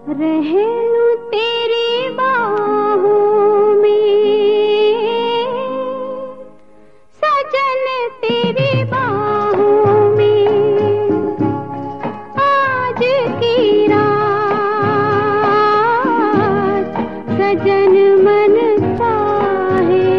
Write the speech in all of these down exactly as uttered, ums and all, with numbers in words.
रहूं तेरी बाहों में, सजन तेरी बाहों में, आज की रात सजन मन चाहे।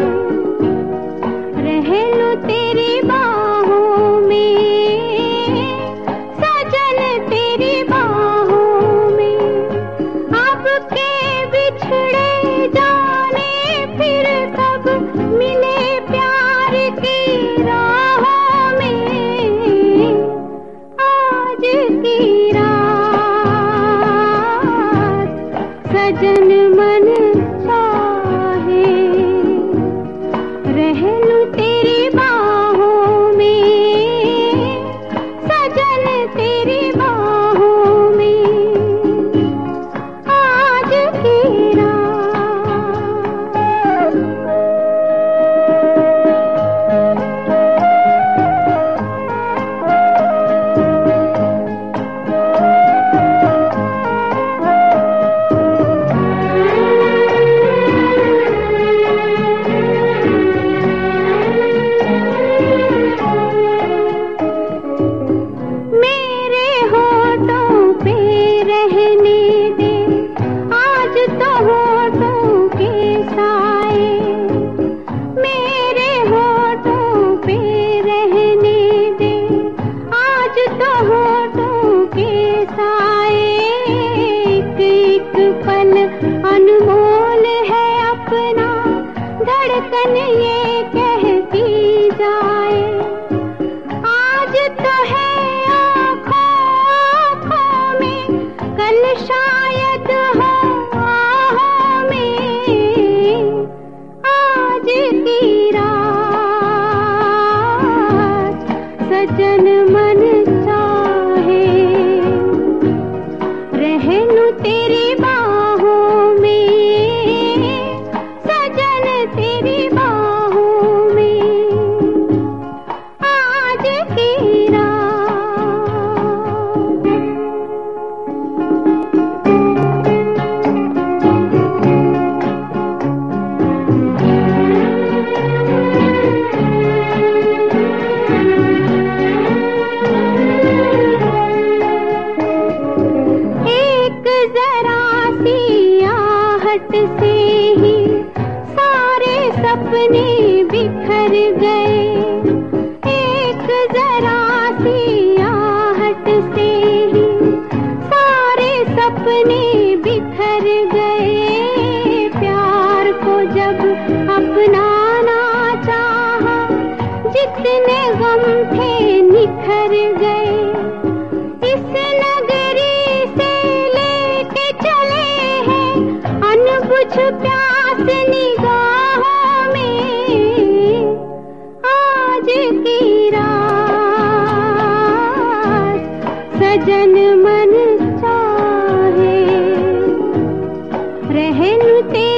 रहूं तेरी बाहों में, सजन तेरी बाहों में, अब के बिछड़े जाने फिर कब मिले प्यार की राहों में। आज की रात सजन मन चाहे। रहूं तेरी बाहों में, सजन तेरी बाहों में, आज की अनमोल है अपना धड़कन ये कहती जाए। आज तो है आँखों आँखों में, कल शायद हो आहों में। आज की रात सजन मन चाहे। रहूं तेरी बाहों में, सजन तेरी बाहों में, आज की से ही सारे सपने बिखर गए। एक जरा सी आहट से ही सारे सपने बिखर गए। प्यार को जब अपनाना चाहा, जितने गम थे निखर गए। इस नगरी से लेके चले हैं अनबुझ प्यास निगाहों में। आज की रात सजन मन चाहे। रहूं तेरी